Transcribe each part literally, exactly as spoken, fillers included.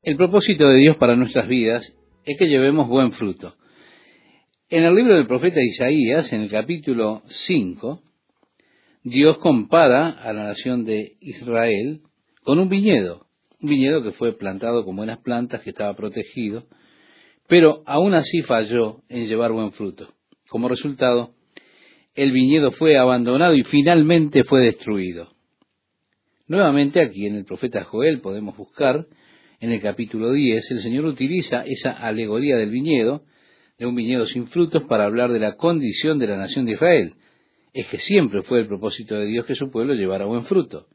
El propósito de Dios para nuestras vidas es que llevemos buen fruto. En el libro del profeta Isaías, en el capítulo cinco, Dios compara a la nación de Israel con un viñedo, un viñedo que fue plantado con buenas plantas, que estaba protegido, pero aún así falló en llevar buen fruto. Como resultado, el viñedo fue abandonado y finalmente fue destruido. Nuevamente aquí en el profeta Joel podemos buscar, en el capítulo diez, el Señor utiliza esa alegoría del viñedo, de un viñedo sin frutos, para hablar de la condición de la nación de Israel. Es que siempre fue el propósito de Dios que su pueblo llevara buen fruto.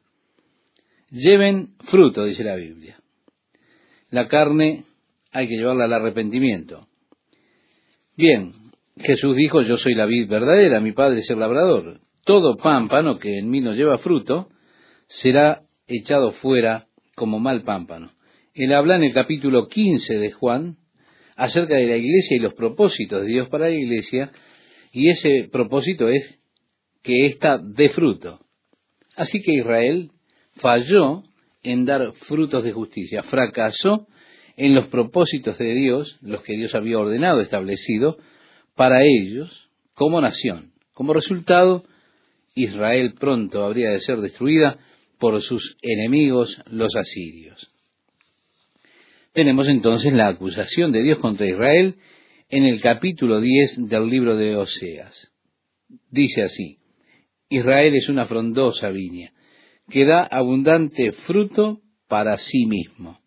Lleven fruto, dice la Biblia. La carne hay que llevarla al arrepentimiento. Bien, Jesús dijo, yo soy la vid verdadera, mi Padre es el labrador. Todo pámpano que en mí no lleva fruto será echado fuera como mal pámpano. Él habla en el capítulo quince de Juan acerca de la iglesia y los propósitos de Dios para la iglesia, y ese propósito es que ésta dé fruto. Así que Israel falló en dar frutos de justicia, fracasó en los propósitos de Dios, los que Dios había ordenado, establecido para ellos como nación. Como resultado, Israel pronto habría de ser destruida por sus enemigos, los asirios. Tenemos entonces la acusación de Dios contra Israel en el capítulo diez del libro de Oseas. Dice así: Israel es una frondosa viña, que da abundante fruto para sí mismo.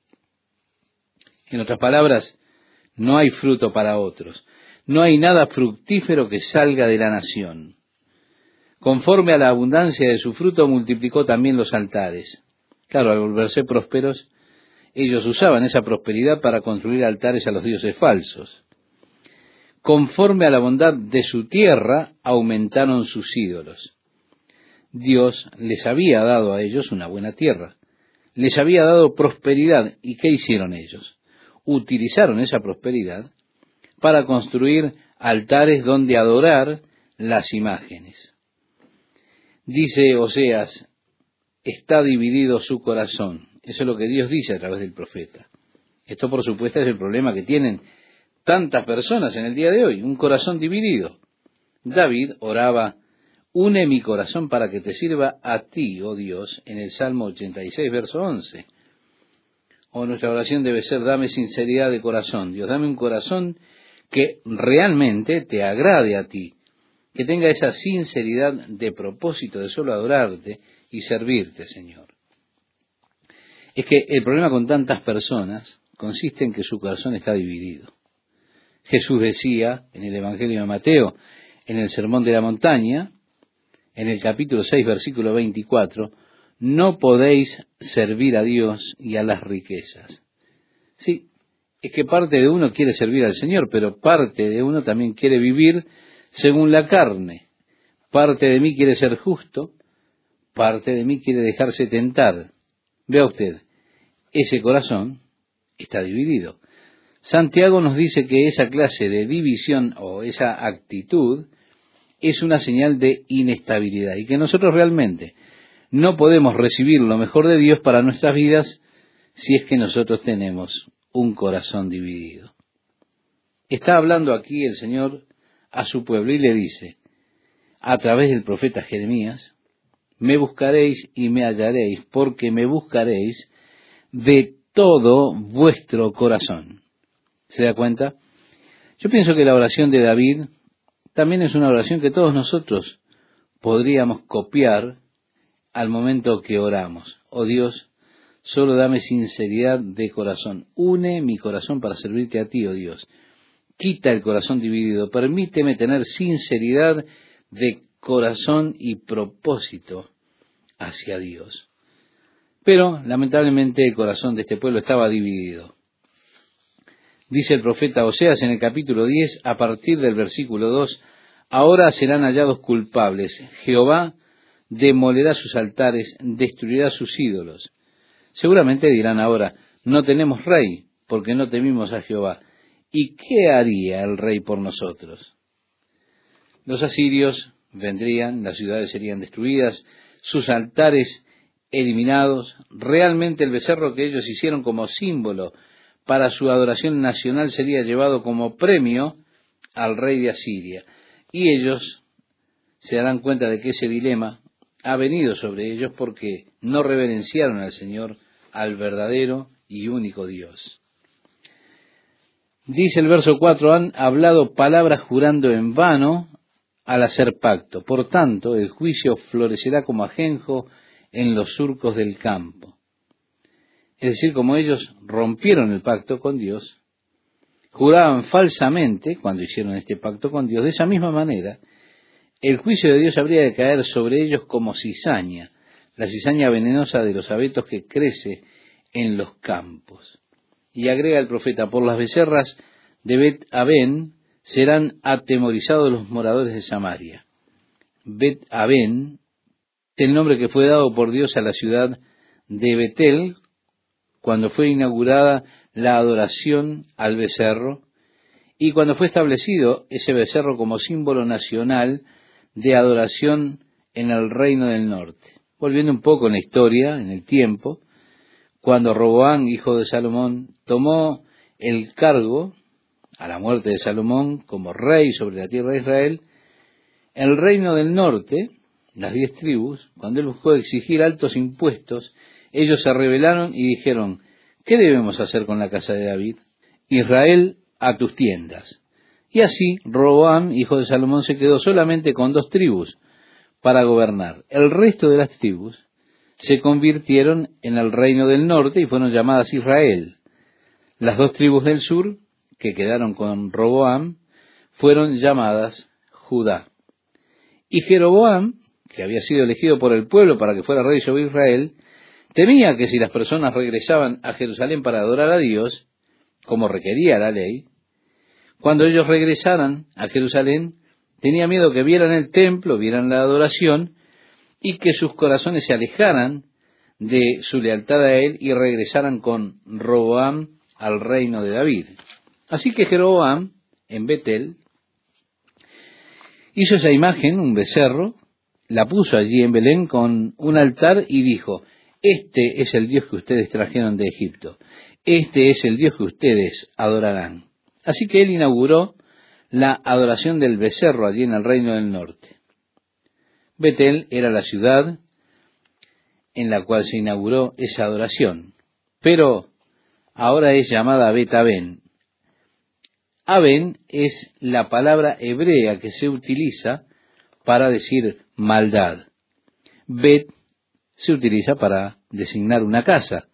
En otras palabras, no hay fruto para otros. No hay nada fructífero que salga de la nación. Conforme a la abundancia de su fruto, multiplicó también los altares. Claro, al volverse prósperos, ellos usaban esa prosperidad para construir altares a los dioses falsos. Conforme a la bondad de su tierra, aumentaron sus ídolos. Dios les había dado a ellos una buena tierra. Les había dado prosperidad. ¿Y qué hicieron ellos? Utilizaron esa prosperidad para construir altares donde adorar las imágenes. Dice Oseas, está dividido su corazón. Eso es lo que Dios dice a través del profeta. Esto, por supuesto, es el problema que tienen tantas personas en el día de hoy, un corazón dividido. David oraba, une mi corazón para que te sirva a ti, oh Dios, en el Salmo ochenta y seis, verso once. O nuestra oración debe ser, dame sinceridad de corazón. Dios, dame un corazón que realmente te agrade a ti, que tenga esa sinceridad de propósito de solo adorarte y servirte, Señor. Es que el problema con tantas personas consiste en que su corazón está dividido. Jesús decía en el Evangelio de Mateo, en el Sermón de la Montaña, en el capítulo seis, versículo veinticuatro, no podéis servir a Dios y a las riquezas. Sí, es que parte de uno quiere servir al Señor, pero parte de uno también quiere vivir según la carne. Parte de mí quiere ser justo, parte de mí quiere dejarse tentar. Vea usted, ese corazón está dividido. Santiago nos dice que esa clase de división o esa actitud es una señal de inestabilidad y que nosotros realmente no podemos recibir lo mejor de Dios para nuestras vidas si es que nosotros tenemos un corazón dividido. Está hablando aquí el Señor a su pueblo y le dice, a través del profeta Jeremías, me buscaréis y me hallaréis, porque me buscaréis de todo vuestro corazón. ¿Se da cuenta? Yo pienso que la oración de David también es una oración que todos nosotros podríamos copiar al momento que oramos. Oh Dios, solo dame sinceridad de corazón. Une mi corazón para servirte a ti, oh Dios. Quita el corazón dividido. Permíteme tener sinceridad de corazón y propósito hacia Dios. Pero, lamentablemente, el corazón de este pueblo estaba dividido. Dice el profeta Oseas en el capítulo diez, a partir del versículo dos, ahora serán hallados culpables. Jehová demolerá sus altares, destruirá sus ídolos. Seguramente dirán ahora, no tenemos rey, porque no temimos a Jehová. ¿Y qué haría el rey por nosotros? Los asirios vendrían, las ciudades serían destruidas, sus altares eliminados. Realmente el becerro que ellos hicieron como símbolo para su adoración nacional sería llevado como premio al rey de Asiria. Y ellos se darán cuenta de que ese dilema ha venido sobre ellos porque no reverenciaron al Señor, al verdadero y único Dios. Dice el verso cuatro, han hablado palabras jurando en vano al hacer pacto. Por tanto, el juicio florecerá como ajenjo en los surcos del campo. Es decir, como ellos rompieron el pacto con Dios, juraban falsamente cuando hicieron este pacto con Dios, de esa misma manera, el juicio de Dios habría de caer sobre ellos como cizaña, la cizaña venenosa de los abetos que crece en los campos. Y agrega el profeta, por las becerras de Bet-Aben serán atemorizados los moradores de Samaria. Bet-Aben es el nombre que fue dado por Dios a la ciudad de Betel cuando fue inaugurada la adoración al becerro y cuando fue establecido ese becerro como símbolo nacional de adoración en el reino del norte. Volviendo un poco en la historia, en el tiempo, cuando Roboam, hijo de Salomón, tomó el cargo a la muerte de Salomón como rey sobre la tierra de Israel, el reino del norte, las diez tribus, cuando él buscó exigir altos impuestos, ellos se rebelaron y dijeron, ¿qué debemos hacer con la casa de David? Israel, a tus tiendas. Y así Roboam, hijo de Salomón, se quedó solamente con dos tribus para gobernar. El resto de las tribus se convirtieron en el reino del norte y fueron llamadas Israel. Las dos tribus del sur, que quedaron con Roboam, fueron llamadas Judá. Y Jeroboam, que había sido elegido por el pueblo para que fuera rey sobre Israel, temía que si las personas regresaban a Jerusalén para adorar a Dios, como requería la ley, cuando ellos regresaran a Jerusalén, tenía miedo que vieran el templo, vieran la adoración, y que sus corazones se alejaran de su lealtad a él y regresaran con Roboam al reino de David. Así que Jeroboam, en Betel, hizo esa imagen, un becerro, la puso allí en Belén con un altar y dijo, este es el Dios que ustedes trajeron de Egipto, este es el Dios que ustedes adorarán. Así que él inauguró la adoración del becerro allí en el reino del norte. Betel era la ciudad en la cual se inauguró esa adoración, pero ahora es llamada Bet-Aben. Aben es la palabra hebrea que se utiliza para decir maldad. Bet se utiliza para designar una casa.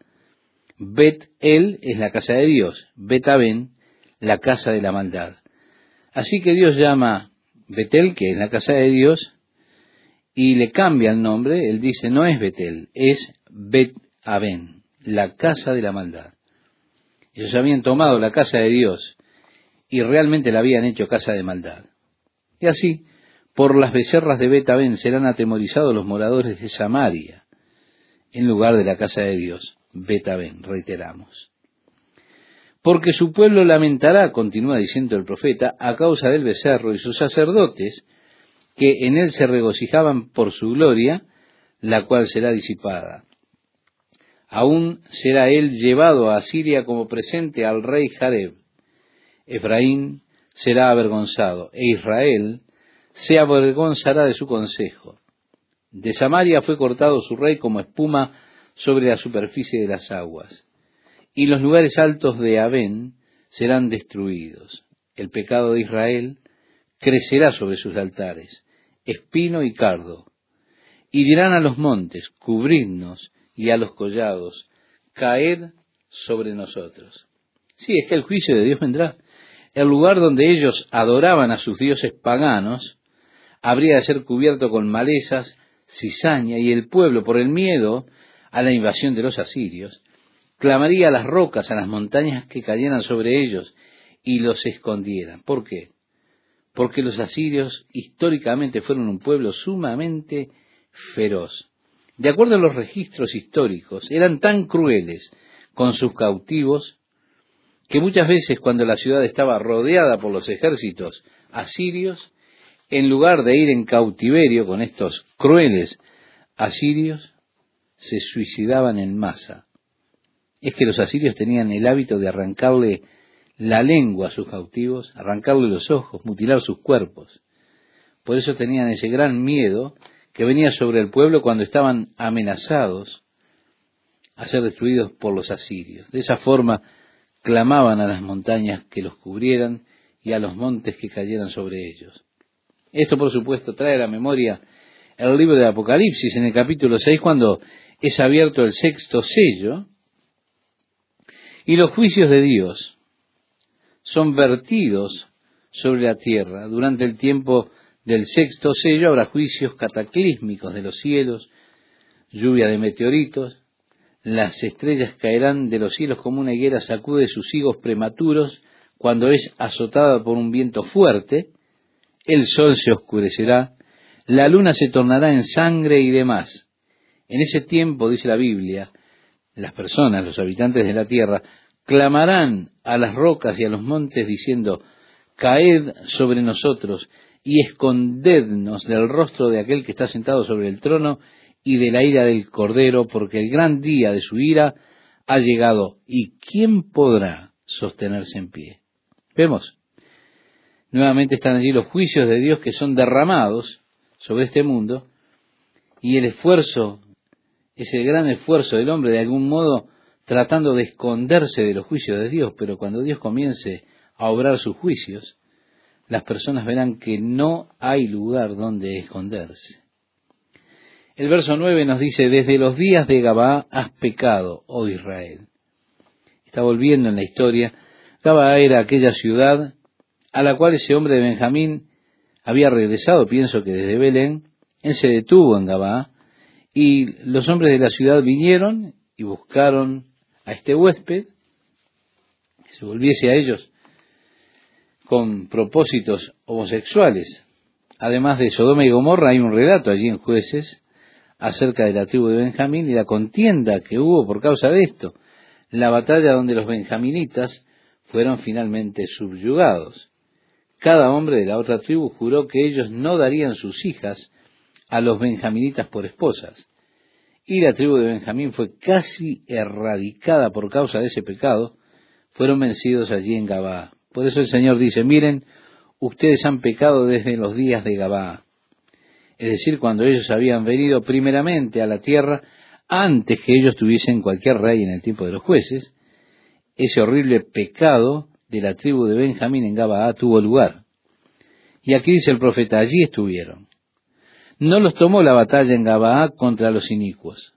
Bet-El es la casa de Dios. Bet-Aben, la casa de la maldad. Así que Dios llama Betel, que es la casa de Dios, y le cambia el nombre. Él dice, no es Betel, es Bet-Aben, la casa de la maldad. Ellos habían tomado la casa de Dios y realmente la habían hecho casa de maldad. Y así, por las becerras de Bet-Aben serán atemorizados los moradores de Samaria, en lugar de la casa de Dios, Bet-Aben, reiteramos. Porque su pueblo lamentará, continúa diciendo el profeta, a causa del becerro y sus sacerdotes, que en él se regocijaban por su gloria, la cual será disipada. Aún será él llevado a Asiria como presente al rey Jareb. Efraín será avergonzado, e Israel se avergonzará de su consejo. De Samaria fue cortado su rey como espuma sobre la superficie de las aguas, y los lugares altos de Aben serán destruidos. El pecado de Israel crecerá sobre sus altares, espino y cardo, y dirán a los montes, cubridnos, y a los collados, caed sobre nosotros. Sí, es que el juicio de Dios vendrá. El lugar donde ellos adoraban a sus dioses paganos habría de ser cubierto con malezas, cizaña, y el pueblo, por el miedo a la invasión de los asirios, clamaría a las rocas, a las montañas que cayeran sobre ellos y los escondieran. ¿Por qué? Porque los asirios históricamente fueron un pueblo sumamente feroz. De acuerdo a los registros históricos, eran tan crueles con sus cautivos que muchas veces cuando la ciudad estaba rodeada por los ejércitos asirios, en lugar de ir en cautiverio con estos crueles asirios, se suicidaban en masa. es que los asirios tenían el hábito de arrancarle la lengua a sus cautivos, arrancarle los ojos, mutilar sus cuerpos. Por eso tenían ese gran miedo que venía sobre el pueblo cuando estaban amenazados a ser destruidos por los asirios. De esa forma clamaban a las montañas que los cubrieran y a los montes que cayeran sobre ellos. Esto, por supuesto, trae a la memoria el libro de Apocalipsis en el capítulo seis, cuando es abierto el sexto sello y los juicios de Dios son vertidos sobre la tierra. Durante el tiempo del sexto sello habrá juicios cataclísmicos de los cielos, lluvia de meteoritos, las estrellas caerán de los cielos como una higuera sacude sus higos prematuros cuando es azotada por un viento fuerte, el sol se oscurecerá, la luna se tornará en sangre y demás. En ese tiempo, dice la Biblia, las personas, los habitantes de la tierra, clamarán a las rocas y a los montes diciendo, caed sobre nosotros y escondednos del rostro de aquel que está sentado sobre el trono y de la ira del Cordero, porque el gran día de su ira ha llegado, y ¿quién podrá sostenerse en pie? Vemos, nuevamente están allí los juicios de Dios que son derramados sobre este mundo, y el esfuerzo, ese gran esfuerzo del hombre de algún modo tratando de esconderse de los juicios de Dios, pero cuando Dios comience a obrar sus juicios, las personas verán que no hay lugar donde esconderse. El verso nueve nos dice, desde los días de Gabaa has pecado, oh Israel. Está volviendo en la historia. Gabaa era aquella ciudad a la cual ese hombre de Benjamín había regresado, pienso que desde Belén. Él se detuvo en Gabaa y los hombres de la ciudad vinieron y buscaron a este huésped, que se volviese a ellos con propósitos homosexuales. Además de Sodoma y Gomorra, hay un relato allí en Jueces acerca de la tribu de Benjamín y la contienda que hubo por causa de esto, la batalla donde los benjaminitas fueron finalmente subyugados. Cada hombre de la otra tribu juró que ellos no darían sus hijas a los benjaminitas por esposas, y la tribu de Benjamín fue casi erradicada por causa de ese pecado. Fueron vencidos allí en Gabaa. Por eso el Señor dice, miren, ustedes han pecado desde los días de Gabaa. Es decir, cuando ellos habían venido primeramente a la tierra, antes que ellos tuviesen cualquier rey en el tiempo de los jueces, ese horrible pecado de la tribu de Benjamín en Gabaa tuvo lugar. Y aquí dice el profeta, allí estuvieron. No los tomó la batalla en Gabaa contra los inicuos.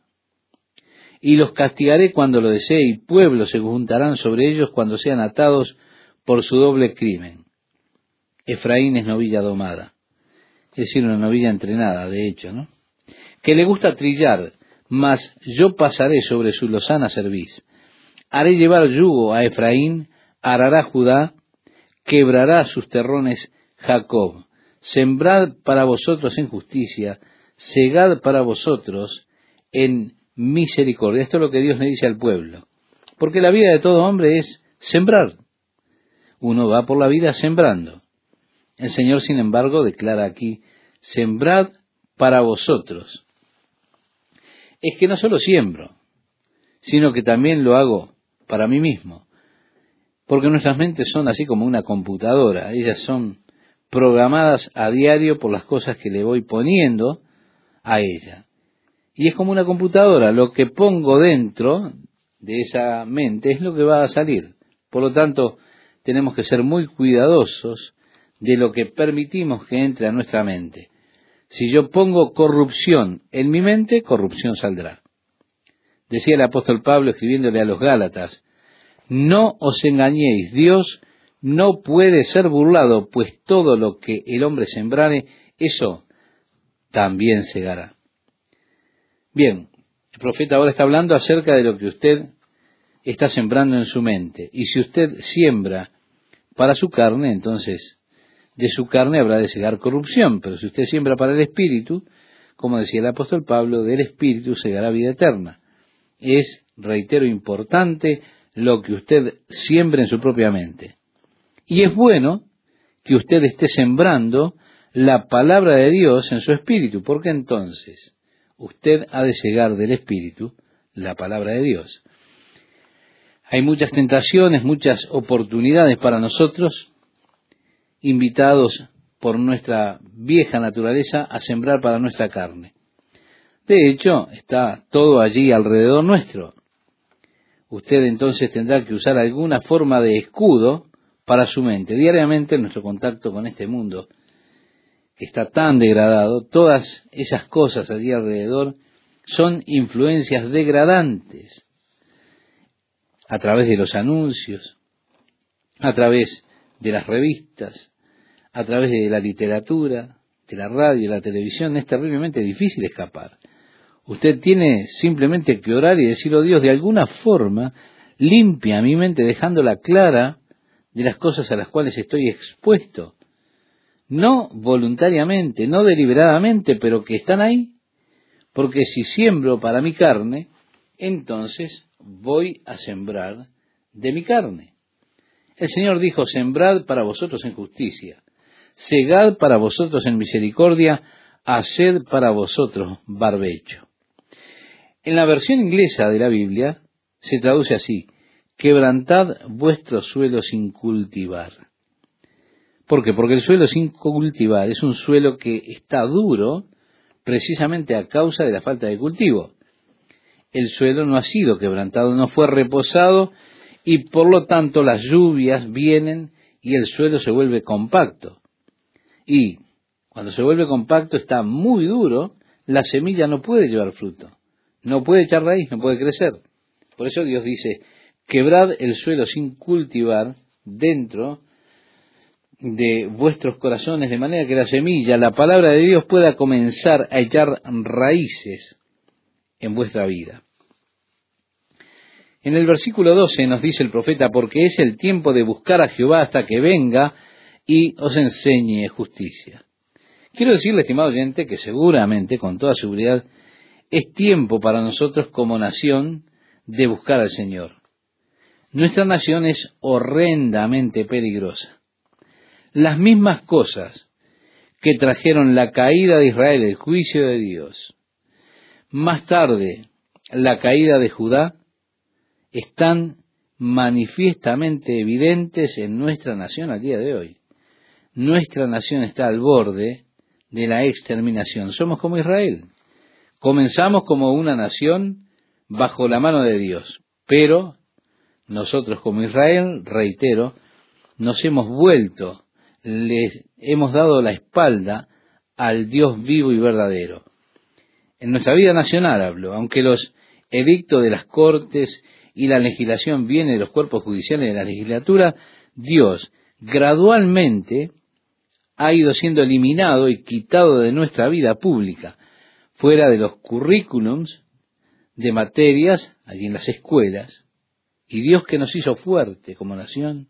Y los castigaré cuando lo desee, y pueblos se juntarán sobre ellos cuando sean atados por su doble crimen. Efraín es novilla domada, es decir, una novilla entrenada, de hecho, ¿no? Que le gusta trillar, mas yo pasaré sobre su lozana cerviz. Haré llevar yugo a Efraín, arará Judá, quebrará sus terrones Jacob. Sembrad para vosotros en justicia, segad para vosotros en misericordia. Esto es lo que Dios le dice al pueblo. Porque la vida de todo hombre es sembrar. Uno va por la vida sembrando. El Señor, sin embargo, declara aquí, sembrad para vosotros. Es que no solo siembro, sino que también lo hago para mí mismo. Porque nuestras mentes son así como una computadora. Ellas son programadas a diario por las cosas que le voy poniendo a ella. Y es como una computadora, lo que pongo dentro de esa mente es lo que va a salir. Por lo tanto, tenemos que ser muy cuidadosos de lo que permitimos que entre a nuestra mente. Si yo pongo corrupción en mi mente, corrupción saldrá. Decía el apóstol Pablo escribiéndole a los Gálatas, no os engañéis, Dios no puede ser burlado, pues todo lo que el hombre sembrare, eso también segará. Bien, el profeta ahora está hablando acerca de lo que usted está sembrando en su mente. Y si usted siembra para su carne, entonces de su carne habrá de segar corrupción. Pero si usted siembra para el Espíritu, como decía el apóstol Pablo, del Espíritu segará vida eterna. Es, reitero, importante lo que usted siembre en su propia mente. Y es bueno que usted esté sembrando la palabra de Dios en su espíritu, porque entonces usted ha de segar del espíritu la palabra de Dios. Hay muchas tentaciones, muchas oportunidades para nosotros, invitados por nuestra vieja naturaleza a sembrar para nuestra carne. De hecho, está todo allí alrededor nuestro. Usted entonces tendrá que usar alguna forma de escudo para su mente. Diariamente en nuestro contacto con este mundo que está tan degradado, todas esas cosas allí alrededor son influencias degradantes a través de los anuncios, a través de las revistas, a través de la literatura, de la radio, de la televisión. Es terriblemente difícil escapar. Usted tiene simplemente que orar y decir: oh Dios, de alguna forma limpia mi mente dejándola clara de las cosas a las cuales estoy expuesto. No voluntariamente, no deliberadamente, pero que están ahí. Porque si siembro para mi carne, entonces voy a sembrar de mi carne. El Señor dijo: sembrad para vosotros en justicia, segad para vosotros en misericordia, haced para vosotros barbecho. En la versión inglesa de la Biblia se traduce así: quebrantad vuestro suelo sin cultivar. ¿Por qué? Porque el suelo sin cultivar es un suelo que está duro precisamente a causa de la falta de cultivo. El suelo no ha sido quebrantado, no fue reposado, y por lo tanto las lluvias vienen y el suelo se vuelve compacto. Y cuando se vuelve compacto, está muy duro, la semilla no puede llevar fruto, no puede echar raíz, no puede crecer. Por eso Dios dice: quebrad el suelo sin cultivar dentro de vuestros corazones, de manera que la semilla, la palabra de Dios, pueda comenzar a echar raíces en vuestra vida. En el versículo doce nos dice el profeta: porque es el tiempo de buscar a Jehová hasta que venga y os enseñe justicia. Quiero decirle, estimado oyente, que seguramente, con toda seguridad, es tiempo para nosotros como nación de buscar al Señor. Nuestra nación es horrendamente peligrosa. Las mismas cosas que trajeron la caída de Israel, el juicio de Dios, más tarde la caída de Judá, están manifiestamente evidentes en nuestra nación al día de hoy. Nuestra nación está al borde de la exterminación. Somos como Israel. Comenzamos como una nación bajo la mano de Dios, pero nosotros como Israel, reitero, nos hemos vuelto, les hemos dado la espalda al Dios vivo y verdadero. En nuestra vida nacional hablo, aunque los edictos de las cortes y la legislación vienen de los cuerpos judiciales de la legislatura, Dios gradualmente ha ido siendo eliminado y quitado de nuestra vida pública, fuera de los currículums de materias allí en las escuelas. Y Dios, que nos hizo fuerte como nación,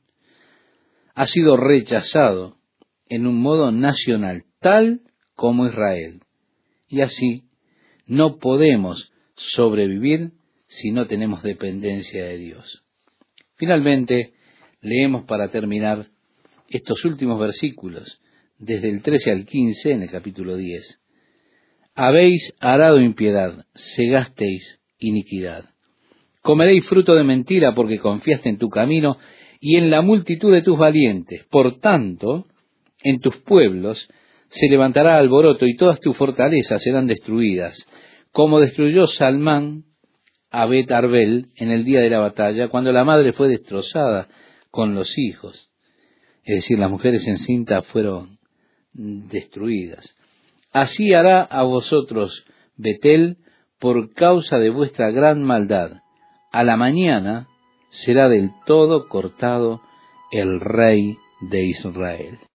ha sido rechazado en un modo nacional, tal como Israel. Y así no podemos sobrevivir si no tenemos dependencia de Dios. Finalmente, leemos para terminar estos últimos versículos, desde el trece al quince en el capítulo diez. Habéis arado impiedad, segasteis iniquidad. Comeréis fruto de mentira porque confiaste en tu camino y en la multitud de tus valientes. Por tanto, en tus pueblos se levantará alboroto y todas tus fortalezas serán destruidas, como destruyó Salmán a Bet Arbel en el día de la batalla, cuando la madre fue destrozada con los hijos. Es decir, las mujeres encintas fueron destruidas. Así hará a vosotros Betel por causa de vuestra gran maldad. A la mañana será del todo cortado el rey de Israel.